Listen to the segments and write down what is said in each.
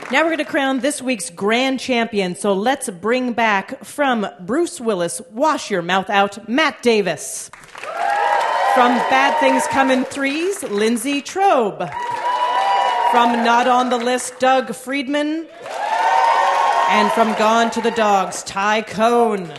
Now we're going to crown this week's grand champion, so let's bring back from Bruce Willis, Wash Your Mouth Out, Matt Davis. From Bad Things Come in Threes, Lindsay Trobe. From Not on the List, Doug Friedman. And from Gone to the Dogs, Ty Cohn.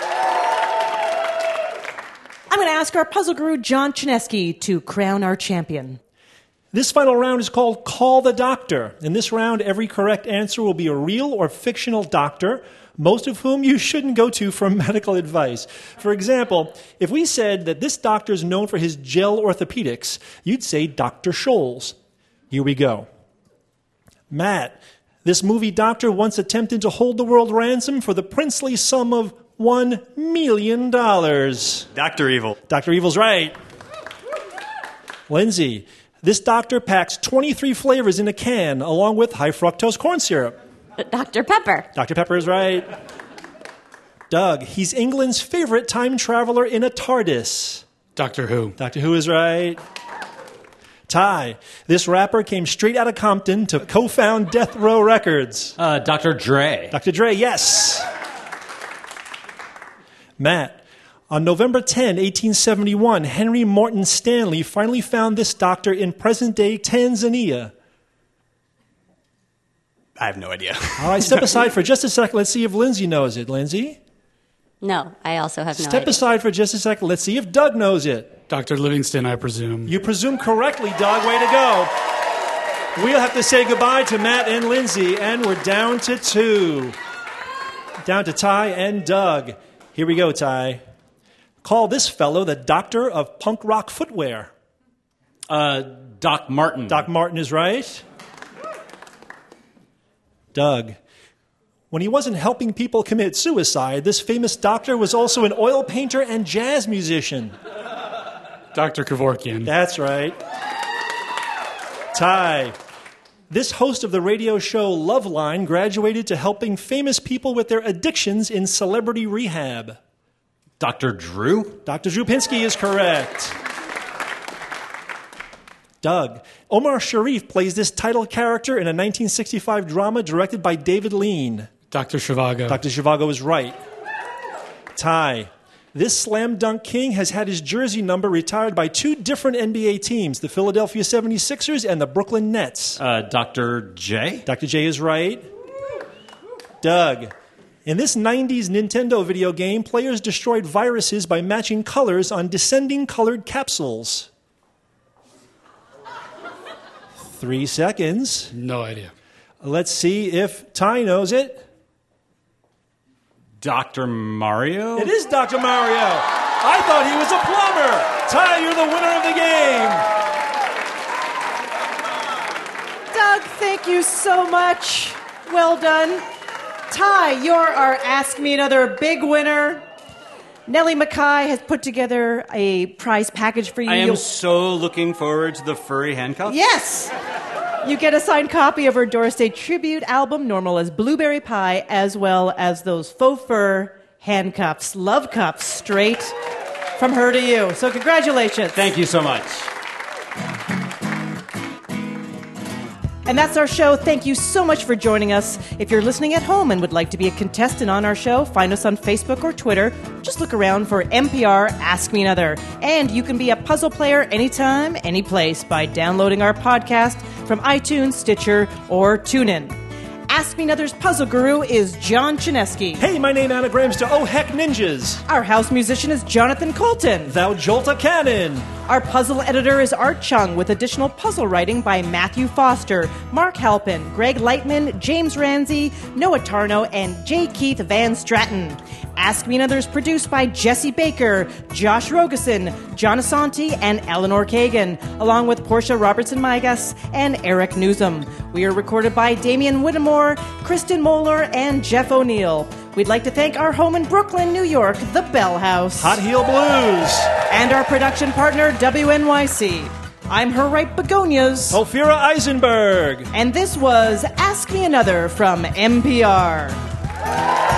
I'm going to ask our puzzle guru, John Chinesky, to crown our champion. This final round is called Call the Doctor. In this round, every correct answer will be a real or fictional doctor, most of whom you shouldn't go to for medical advice. For example, if we said that this doctor is known for his gel orthopedics, you'd say Dr. Scholes. Here we go. Matt, this movie doctor once attempted to hold the world ransom for the princely sum of $1 million. Dr. Evil. Dr. Evil's right. Lindsay, this doctor packs 23 flavors in a can, along with high fructose corn syrup. Dr. Pepper. Dr. Pepper is right. Doug, he's England's favorite time traveler in a TARDIS. Doctor Who. Doctor Who is right. Ty, this rapper came straight out of Compton to co-found Death Row Records. Dr. Dre. Dr. Dre, yes. Matt, on November 10, 1871, Henry Morton Stanley finally found this doctor in present-day Tanzania. I have no idea. All right, step aside for just a second. Let's see if Lindsay knows it. Lindsay? No, I also have no idea. Step aside for just a second. Let's see if Doug knows it. Dr. Livingston, I presume. You presume correctly, Doug. Way to go. We'll have to say goodbye to Matt and Lindsay, and we're down to 2. Down to Ty and Doug. Here we go, Ty. Call this fellow the doctor of punk rock footwear. Doc Martin. Doc Martin is right. Doug, when he wasn't helping people commit suicide, this famous doctor was also an oil painter and jazz musician. Dr. Kevorkian. That's right. Ty, this host of the radio show Loveline graduated to helping famous people with their addictions in celebrity rehab. Dr. Drew? Dr. Drew Pinsky is correct. Doug, Omar Sharif plays this title character in a 1965 drama directed by David Lean. Dr. Zhivago. Dr. Zhivago is right. Ty, this slam dunk king has had his jersey number retired by 2 different NBA teams, the Philadelphia 76ers and the Brooklyn Nets. Dr. J? Dr. J is right. Doug, in this 90s Nintendo video game, players destroyed viruses by matching colors on descending colored capsules. 3 seconds. No idea. Let's see if Ty knows it. Dr. Mario? It is Dr. Mario. I thought he was a plumber. Ty, you're the winner of the game. Doug, thank you so much. Well done. Ty, you're our Ask Me Another big winner. Nellie Mackay has put together a prize package for you. I am so looking forward to the furry handcuffs. Yes! You get a signed copy of her Doris Day tribute album, Normal as Blueberry Pie, as well as those faux fur handcuffs, love cuffs, straight from her to you. So congratulations. Thank you so much. And that's our show. Thank you so much for joining us. If you're listening at home and would like to be a contestant on our show, find us on Facebook or Twitter. Just look around for NPR Ask Me Another. And you can be a puzzle player anytime, any place by downloading our podcast from iTunes, Stitcher, or TuneIn. Ask Me Another's puzzle guru is John Chinesky. Hey, my name anagrams to Oh Heck Ninjas. Our house musician is Jonathan Colton. Thou Jolta Cannon. Our puzzle editor is Art Chung, with additional puzzle writing by Matthew Foster, Mark Halpin, Greg Lightman, James Ramsey, Noah Tarno, and J. Keith Van Stratton. Ask Me Another is produced by Jesse Baker, Josh Rogeson, John Asante, and Eleanor Kagan, along with Portia Robertson-Migas and Eric Newsom. We are recorded by Damian Whittemore, Kristen Moeller, and Jeff O'Neill. We'd like to thank our home in Brooklyn, New York, the Bell House. Hot Heel Blues. And our production partner, WNYC. I'm her right begonias. Ophira Eisenberg. And this was Ask Me Another from NPR.